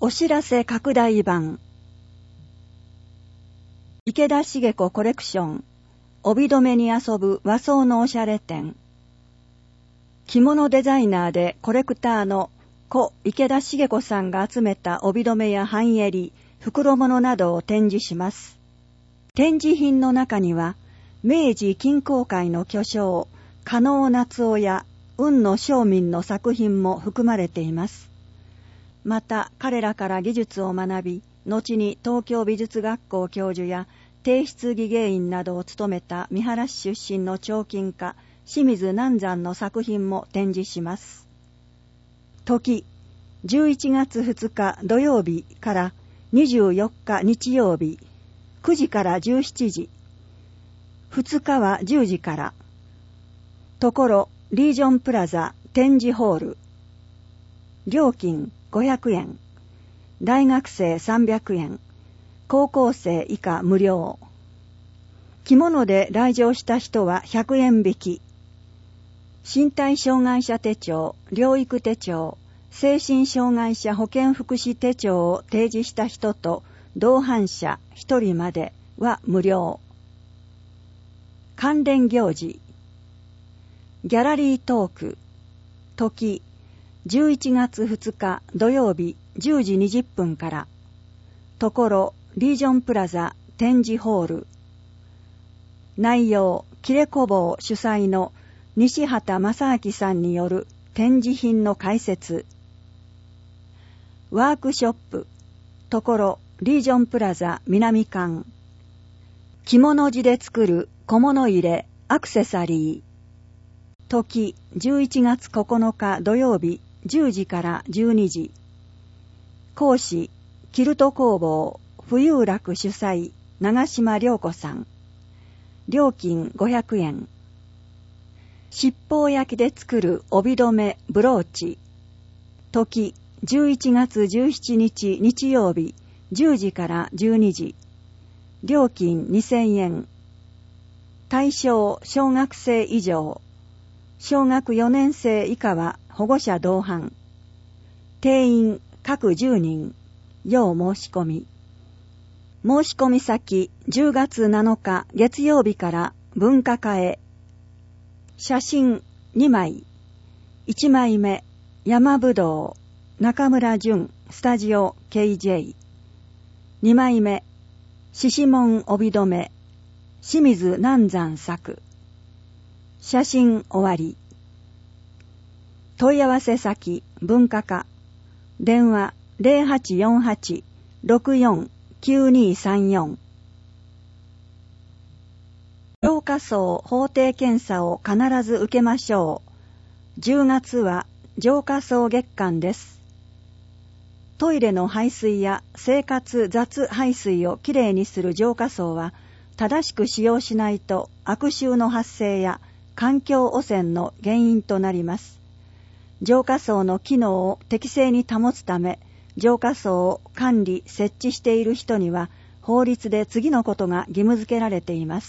お知らせ拡大版。池田茂子コレクション。帯留めに遊ぶ和装のおしゃれ展。着物デザイナーでコレクターの故池田茂子さんが集めた帯留めや半襟、袋物などを展示します。展示品の中には、明治金工会の巨匠、加納夏夫や雲野昌民の作品も含まれています。また彼らから技術を学び、後に東京美術学校教授や帝室技芸員などを務めた三原市出身の彫金家清水南山の作品も展示します。時、11月2日土曜日から24日日曜日、9時から17時、2日は10時から、ところリージョンプラザ展示ホール、料金500円、大学生300円、高校生以下無料。着物で来場した人は100円引き。身体障害者手帳、療育手帳、精神障害者保健福祉手帳を提示した人と同伴者1人までは無料。関連行事。ギャラリートーク。時、11月2日土曜日10時20分から、ところリージョンプラザ展示ホール。内容、切れ工房主催の西畑正明さんによる展示品の解説。ワークショップ、ところリージョンプラザ南館。着物地で作る小物入れアクセサリー。時、11月9日土曜日10時から12時。講師、キルト工房冬楽主催長島良子さん。料金500円。七宝焼きで作る帯留めブローチ。時、11月17日日曜日10時から12時。料金2000円。対象小学生以上。小学4年生以下は保護者同伴。定員各10人。要申し込み。申し込み先10月7日月曜日から文化課へ。写真2枚。1枚目、山ぶどう、中村淳、スタジオ KJ。2枚目、獅子紋帯留め、清水南山作。写真終わり。問い合わせ先文化課。電話0848-649234。浄化槽法定検査を必ず受けましょう。10月は浄化槽月間です。トイレの排水や生活雑排水をきれいにする浄化槽は正しく使用しないと悪臭の発生や環境汚染の原因となります。浄化槽の機能を適正に保つため、浄化槽を管理・設置している人には法律で次のことが義務付けられています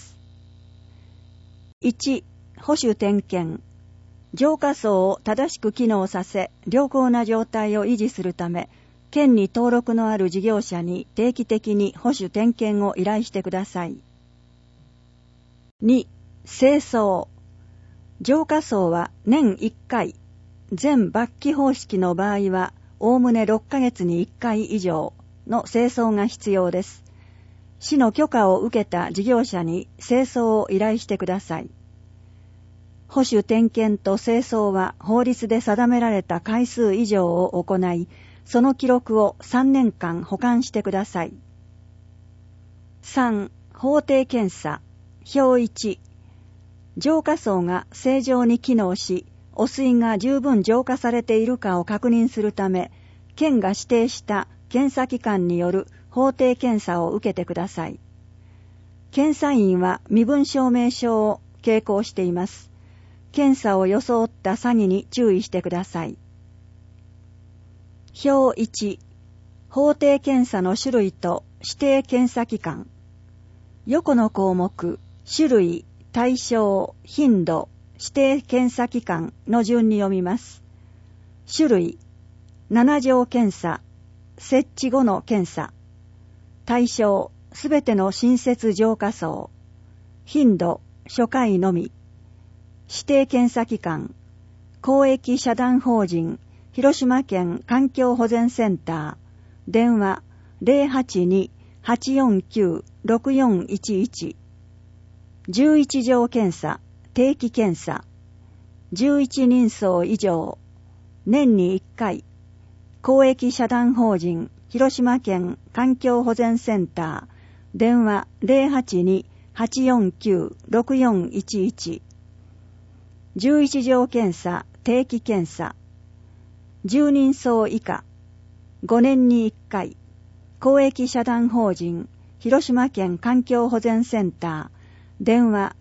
。1、保守点検。浄化槽を正しく機能させ、良好な状態を維持するため、県に登録のある事業者に定期的に保守点検を依頼してください。2、清掃。浄化槽は年1回、全抜気方式の場合は、おおむね6ヶ月に1回以上の清掃が必要です。市の許可を受けた事業者に清掃を依頼してください。保守点検と清掃は法律で定められた回数以上を行い、その記録を3年間保管してください。3、法定検査。表1。浄化槽が正常に機能し、汚水が十分浄化されているかを確認するため、県が指定した検査機関による法定検査を受けてください。検査員は身分証明書を携行しています。検査を装った詐欺に注意してください。表1、法定検査の種類と指定検査機関。横の項目、種類、対象、頻度、指定検査機関の順に読みます。種類、7条検査、 設置後の検査。対象、すべての新設浄化槽。頻度、初回のみ。指定検査機関、公益社団法人、広島県環境保全センター。電話、082-849-6411。11錠検査、定期検査。11人相以上。年に1回。公益社団法人、広島県環境保全センター。電話082-849-6411。11錠検査、定期検査。10人相以下。5年に1回。公益社団法人、広島県環境保全センター。電話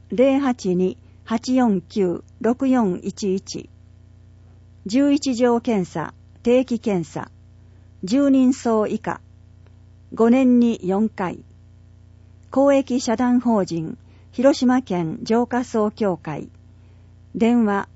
082-849-6411。11錠検査、定期検査。10人相以下。5年に4回。公益社団法人、広島県浄化槽協会。電話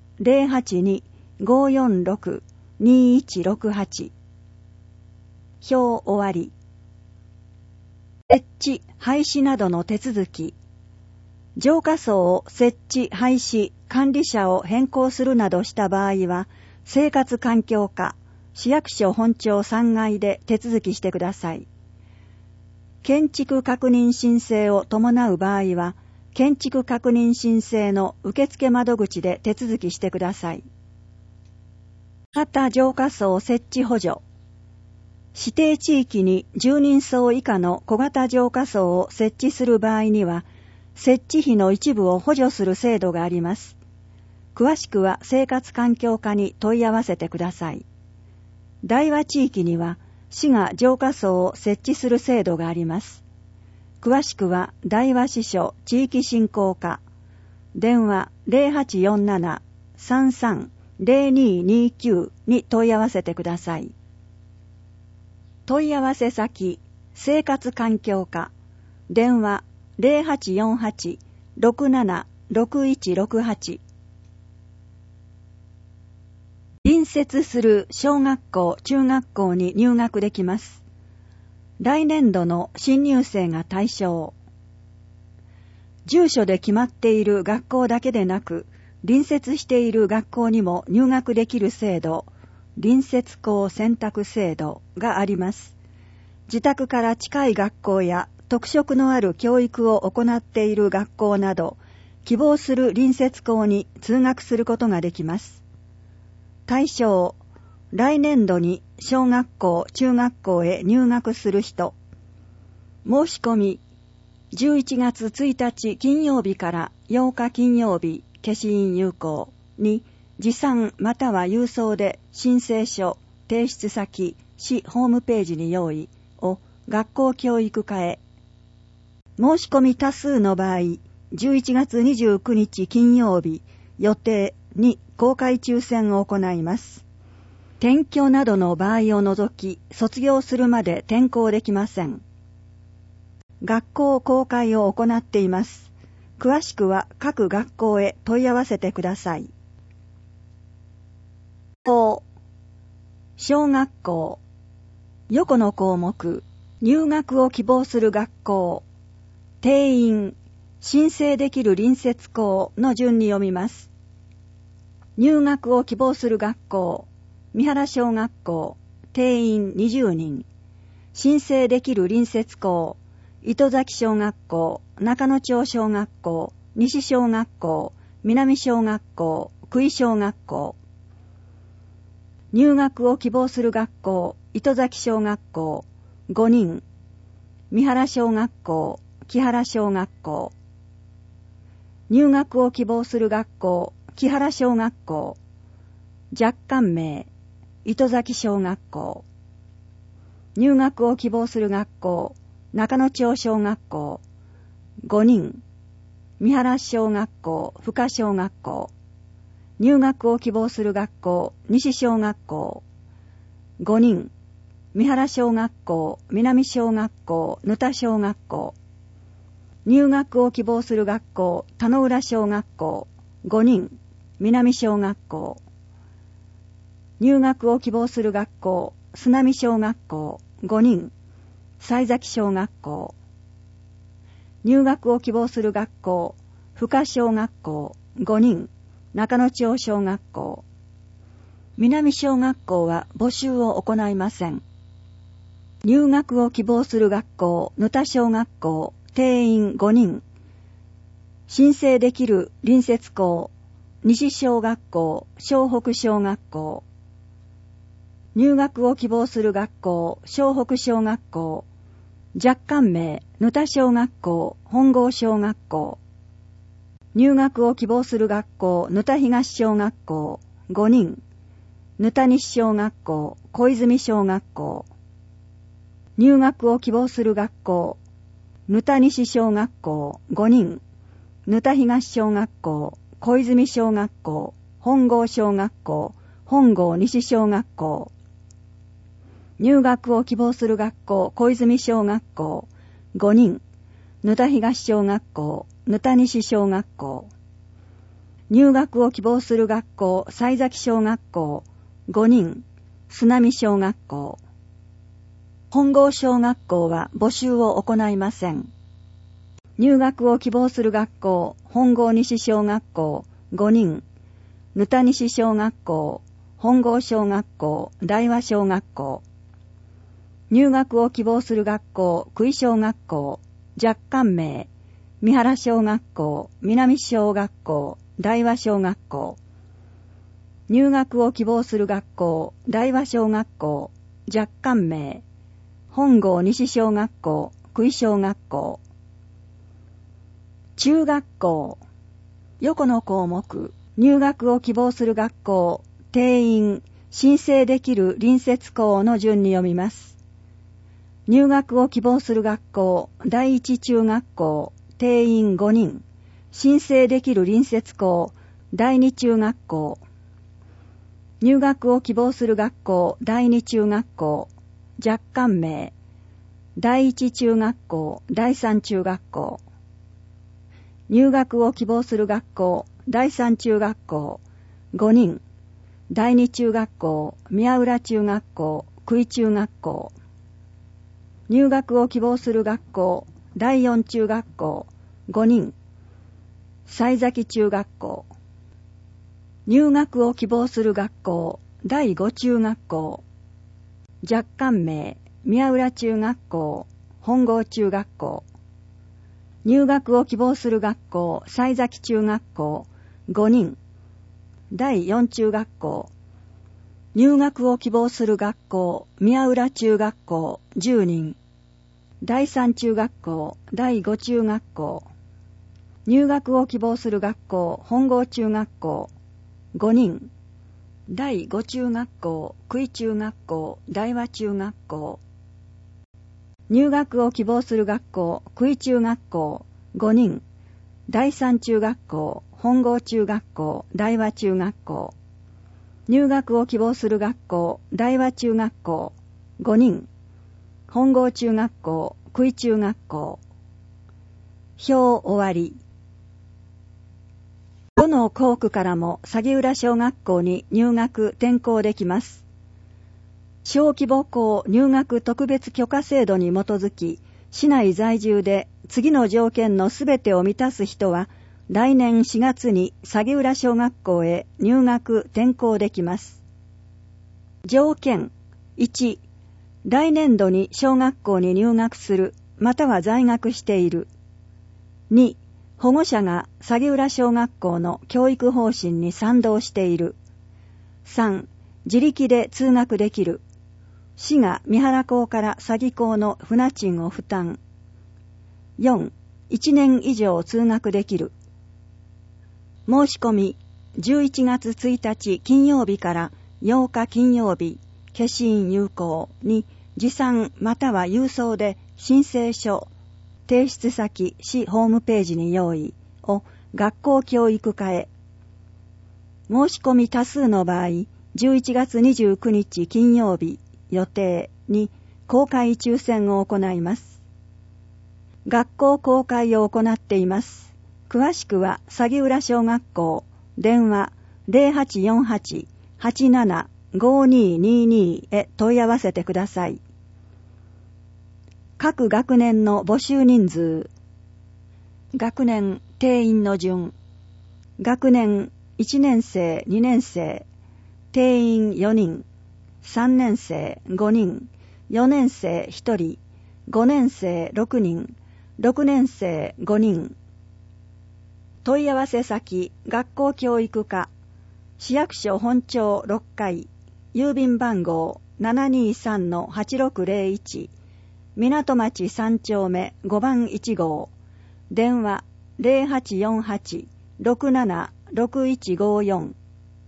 082-546-2168。表終わり。設置、廃止などの手続き。浄化槽を設置、廃止、管理者を変更するなどした場合は、生活環境課、市役所本庁3階で手続きしてください。建築確認申請を伴う場合は、建築確認申請の受付窓口で手続きしてください。小型浄化槽設置補助。指定地域に10人相以下の小型浄化槽を設置する場合には、設置費の一部を補助する制度があります。詳しくは生活環境課に問い合わせてください。大和地域には市が浄化槽を設置する制度があります。詳しくは大和支所地域振興課。電話0847-33-0229に問い合わせてください。問い合わせ先、生活環境課。電話0848-676168。隣接する小学校、中学校に入学できます。来年度の新入生が対象。住所で決まっている学校だけでなく、隣接している学校にも入学できる制度、隣接校選択制度があります。自宅から近い学校や特色のある教育を行っている学校など、希望する隣接校に通学することができます。対象、来年度に小学校、中学校へ入学する人。申し込み、11月1日金曜日から8日金曜日、消印有効に、持参または郵送で申請書、提出先、市ホームページに用意を学校教育課へ。申し込み多数の場合、11月29日金曜日予定に公開抽選を行います。転居などの場合を除き、卒業するまで転校できません。学校公開を行っています。詳しくは各学校へ問い合わせてください。小学校。横の項目、入学を希望する学校。定員、申請できる隣接校の順に読みます。入学を希望する学校、三原小学校、定員20人。申請できる隣接校、糸崎小学校、中野町小学校、西小学校、南小学校、久井小学校。入学を希望する学校、糸崎小学校、5人。三原小学校、木原小学校。入学を希望する学校、木原小学校。若干名、糸崎小学校。入学を希望する学校、中野町小学校。5人。三原小学校、深小学校。入学を希望する学校、西小学校。5人。三原小学校、南小学校、沼田小学校。入学を希望する学校、田野浦小学校。5人。南小学校。入学を希望する学校、須波小学校。 5人、西崎小学校。入学を希望する学校、深小学校5人、中野町小学校。南小学校は募集を行いません。入学を希望する学校、沼田小学校、定員5人。申請できる隣接校、西小学校、湘北小学校。入学を希望する学校、湘北小学校。若干名、沼田小学校、本郷小学校。入学を希望する学校、沼田東小学校、5人。沼田西小学校、小泉小学校。入学を希望する学校、沼田西小学校、5人。沼田東小学校、小泉小学校、本郷小学校、本郷西小学校。入学を希望する学校、小泉小学校、5人。沼田東小学校、沼田西小学校。入学を希望する学校、西崎小学校、5人。須波小学校。本郷小学校は募集を行いません。入学を希望する学校、本郷西小学校、5人。沼田西小学校、本郷小学校、大和小学校。入学を希望する学校、久井小学校、若干名、三原小学校、南小学校、大和小学校。入学を希望する学校、大和小学校、若干名、本郷西小学校、久井小学校。中学校。横の項目、入学を希望する学校、定員、申請できる隣接校の順に読みます。入学を希望する学校、第一中学校、定員5人、申請できる隣接校、第二中学校。入学を希望する学校、第二中学校、若干名、第一中学校、第三中学校。入学を希望する学校、第三中学校、5人。第二中学校、宮浦中学校、久井中学校。入学を希望する学校、第四中学校、5人。西崎中学校。入学を希望する学校、第五中学校。若干名、宮浦中学校、本郷中学校。入学を希望する学校、西崎中学校、5人。第四中学校。入学を希望する学校、宮浦中学校、10人。第三中学校、第五中学校。入学を希望する学校、本郷中学校、5人。第五中学校、久井中学校、大和中学校。入学を希望する学校、久井中学校、5人。第三中学校、本郷中学校、大和中学校。入学を希望する学校、大和中学校、5人。本郷中学校、久井中学校。表終わり。どの校区からも鷺浦小学校に入学転校できます。小規模校入学特別許可制度に基づき、市内在住で次の条件のすべてを満たす人は、来年4月に鷺浦小学校へ入学転校できます。条件1、来年度に小学校に入学する、または在学している。2、保護者が鷺浦小学校の教育方針に賛同している。3、自力で通学できる。市が三原校から鷺校の船賃を負担。4、1年以上通学できる。申し込み、11月1日金曜日から8日金曜日、消印有効に持参または郵送で申請書、提出先市ホームページに用意を学校教育課へ。申し込み多数の場合、11月29日金曜日予定に公開抽選を行います。学校公開を行っています。詳しくは鷺浦小学校電話 0848-875222 へ問い合わせてください。 各学年の募集人数。学年定員の順。学年1年生2年生定員4人、3年生5人、4年生1人、5年生6人、6年生5人。問い合わせ先、学校教育課、市役所本庁6階、郵便番号 723-8601、港町3丁目5番1号、電話 0848-676154。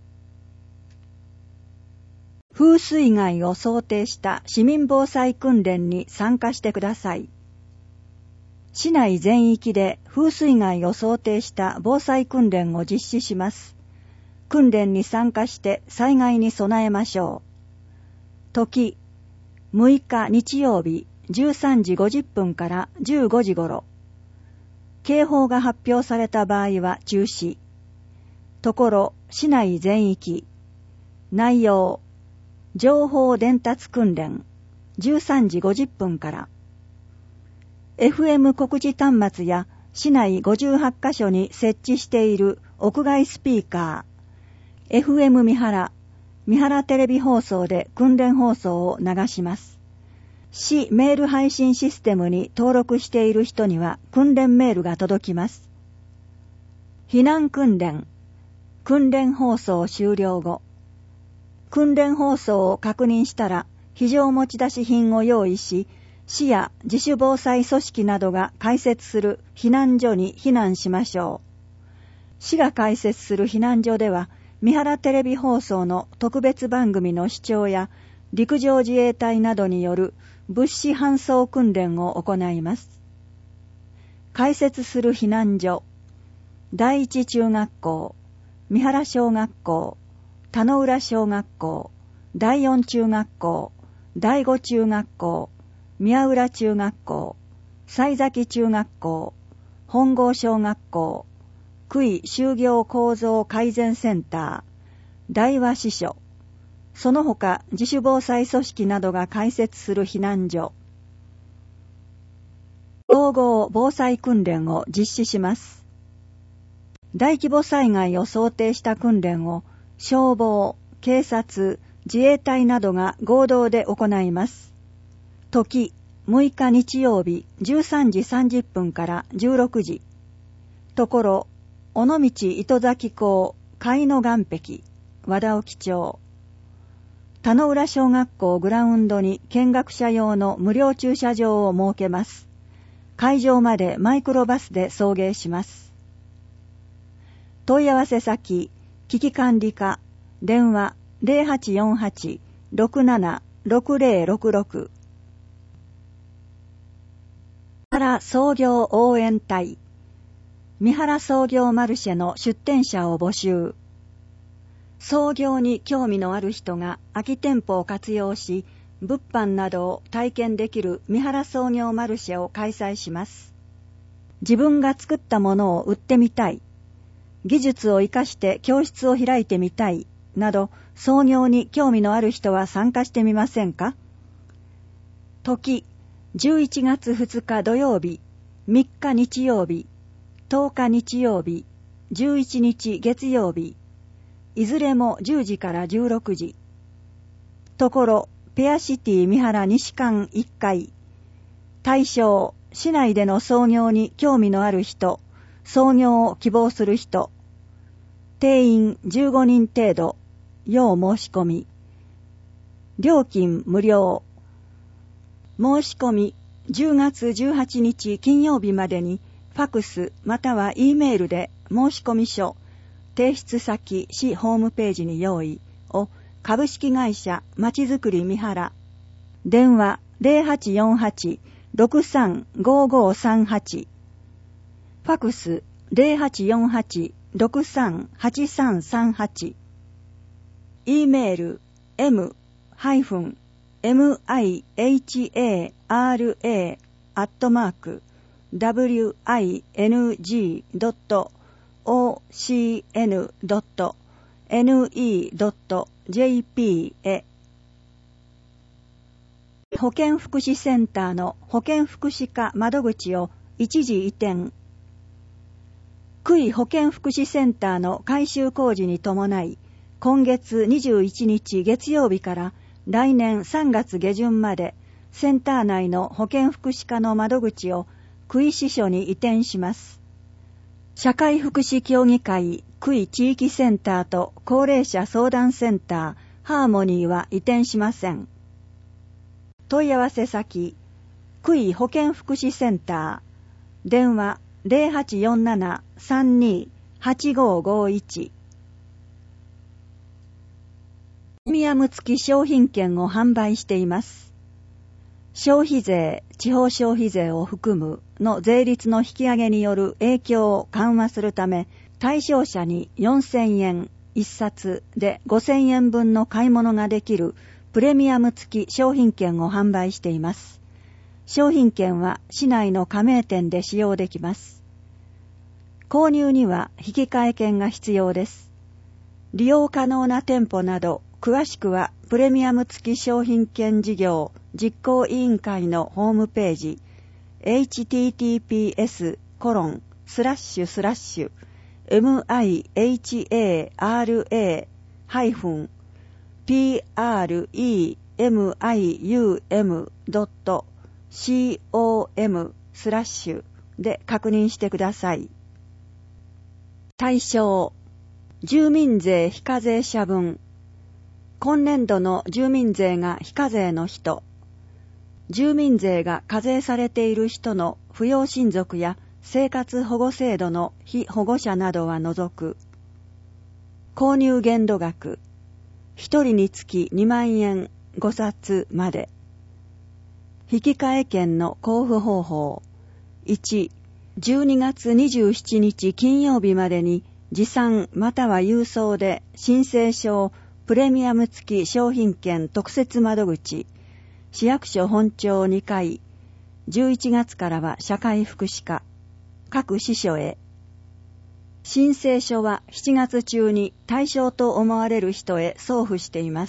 風水害を想定した市民防災訓練に参加してください。市内全域で風水害を想定した防災訓練を実施します。訓練に参加して災害に備えましょう。時、6日日曜日13時50分から15時頃。警報が発表された場合は中止。ところ、市内全域。内容、情報伝達訓練、13時50分から。FM 告示端末や市内58カ所に設置している屋外スピーカー、FM 三原テレビ放送で訓練放送を流します。市メール配信システムに登録している人には訓練メールが届きます。避難訓練、訓練放送終了後。訓練放送を確認したら非常持ち出し品を用意し、市や自主防災組織などが開設する避難所に避難しましょう。市が開設する避難所では、三原テレビ放送の特別番組の視聴や陸上自衛隊などによる物資搬送訓練を行います。開設する避難所、第一中学校、三原小学校、田野浦小学校、第四中学校、第五中学校、宮浦中学校、西崎中学校、本郷小学校、区域就業構造改善センター、大和支所、その他自主防災組織などが開設する避難所。総合防災訓練を実施します。大規模災害を想定した訓練を消防、警察、自衛隊などが合同で行います。時、6日日曜日13時30分から16時。ところ、尾道糸崎港、貝の岸壁、和田沖町。田野浦小学校グラウンドに見学者用の無料駐車場を設けます。会場までマイクロバスで送迎します。問い合わせ先、危機管理課、電話 0848-676066。三原創業応援隊、三原創業マルシェの出店者を募集。創業に興味のある人が空き店舗を活用し、物販などを体験できる三原創業マルシェを開催します。自分が作ったものを売ってみたい、技術を生かして教室を開いてみたい、など創業に興味のある人は参加してみませんか？時、11月2日土曜日、3日日曜日、10日日曜日、11日月曜日、いずれも10時から16時。ところ、ペアシティ三原西館1階。対象、市内での創業に興味のある人、創業を希望する人。定員15人程度、要申し込み。料金無料。申し込み、10月18日金曜日までに、ファクスまたは E メールで申し込み書、提出先市ホームページに用意を株式会社まちづくり三原。電話 0848-635538。ファクス 0848-638338。E メール mihara-wing@wing.ocn.ne.jp へ。 保健福祉センターの保健福祉課窓口を一時移転。区医保健福祉センターの改修工事に伴い、今月21日月曜日から来年3月下旬まで、センター内の保健福祉課の窓口を区医支所に移転します。社会福祉協議会区医地域センターと高齢者相談センターハーモニーは移転しません。問い合わせ先、区医保健福祉センター、電話 0847-32-8551。プレミアム付き商品券を販売しています。消費税、地方消費税を含むの税率の引き上げによる影響を緩和するため、対象者に4000円1冊で5000円分の買い物ができるプレミアム付き商品券を販売しています。商品券は市内の加盟店で使用できます。購入には引換券が必要です。利用可能な店舗など、詳しくはプレミアム付き商品券事業実行委員会のホームページ https://mihara-premium.com/ で確認してください。対象、住民税非課税者分。今年度の住民税が非課税の人、住民税が課税されている人の扶養親族や生活保護制度の被保護者などは除く。購入限度額、1人につき2万円5冊まで。引換券の交付方法。1、12月27日金曜日までに持参または郵送で申請書をプレミアム付き商品券特設窓口、市役所本庁2階、11月からは社会福祉課、各支所へ。申請書は7月中に対象と思われる人へ送付しています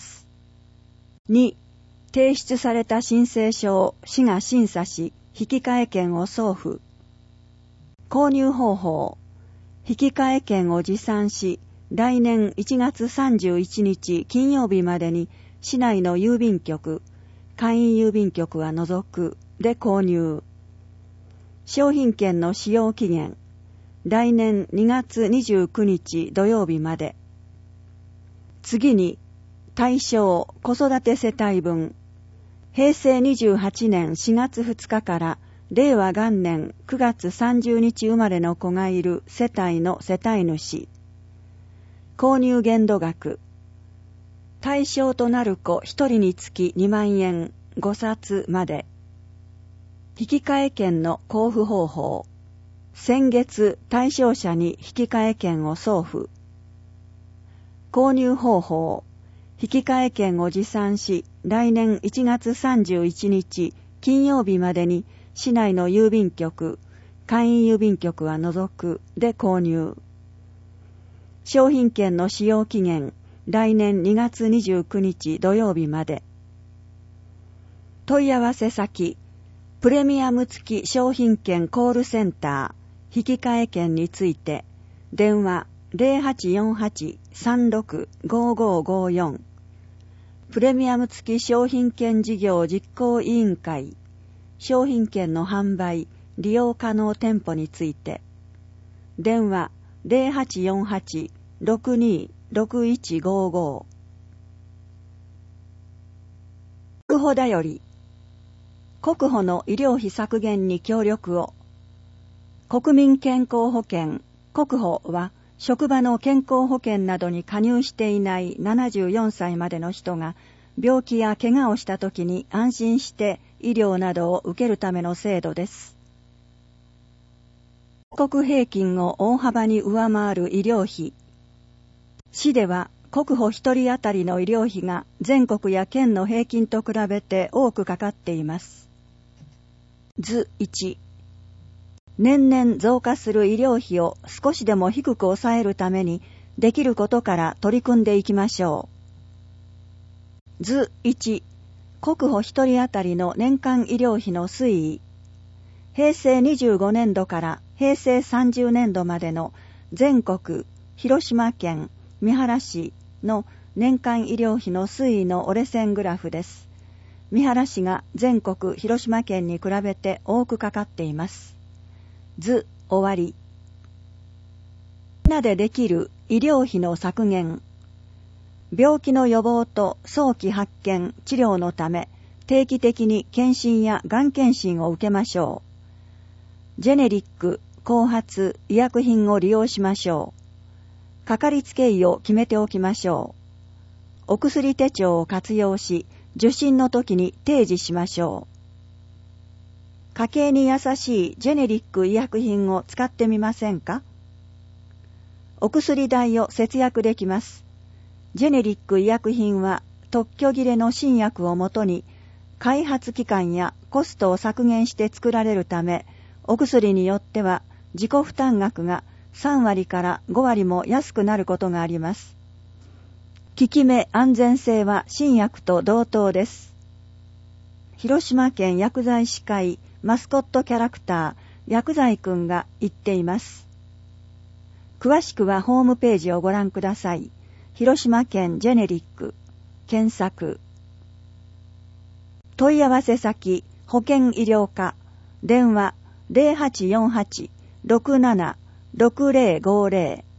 。2、提出された申請書を市が審査し、引換券を送付。購入方法、引換券を持参し、来年1月31日金曜日までに市内の郵便局、簡易郵便局は除くで購入。商品券の使用期限、来年2月29日土曜日まで。次に、対象子育て世帯分、平成28年4月2日から令和元年9月30日生まれの子がいる世帯の世帯主。購入限度額、対象となる子1人につき2万円5冊まで。引換券の交付方法、先月対象者に引換券を送付。購入方法、引換券を持参し、来年1月31日金曜日までに市内の郵便局、簡易郵便局は除くで購入。商品券の使用期限、来年2月29日土曜日まで。問い合わせ先、プレミアム付き商品券コールセンター、引換券について、電話 0848-365554。プレミアム付き商品券事業実行委員会、商品券の販売、利用可能店舗について、電話0848-626155。国保だより、国保の医療費削減に協力を。国民健康保険、国保は、職場の健康保険などに加入していない74歳までの人が、病気や怪我をしたときに安心して医療などを受けるための制度です。国平均を大幅に上回る医療費。市では国保一人当たりの医療費が全国や県の平均と比べて多くかかっています。図1、年々増加する医療費を少しでも低く抑えるためにできることから取り組んでいきましょう。図1、 国保一人当たりの年間医療費の推移。平成25年度から平成30年度までの全国、広島県、三原市の年間医療費の推移の折れ線グラフです。三原市が全国、広島県に比べて多くかかっています。図終わり。みんなでできる医療費の削減。病気の予防と早期発見、治療のため定期的に検診やがん検診を受けましょう。ジェネリック、後発、医薬品を利用しましょう。かかりつけ医を決めておきましょう。お薬手帳を活用し、受診の時に提示しましょう。家計に優しいジェネリック医薬品を使ってみませんか？お薬代を節約できます。ジェネリック医薬品は特許切れの新薬をもとに開発期間やコストを削減して作られるため、お薬によっては自己負担額が3割から5割も安くなることがあります。効き目安全性は新薬と同等です。広島県薬剤師会マスコットキャラクター薬剤くんが言っています。詳しくはホームページをご覧ください。広島県ジェネリック検索。問い合わせ先保険医療課電話 0848-67-6050